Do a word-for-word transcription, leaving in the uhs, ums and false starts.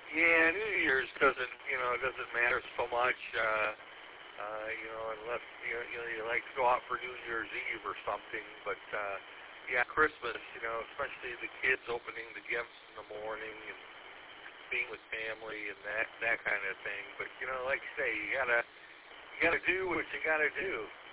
Yeah, New Year's doesn't, you know, it doesn't matter so much, uh, uh, you know, unless you know, you know you like to go out for New Year's Eve or something. But uh, yeah, Christmas, you know, especially the kids opening the gifts in the morning and being with family and that that kind of thing. But you know, like you say, you gotta you gotta do what you gotta do.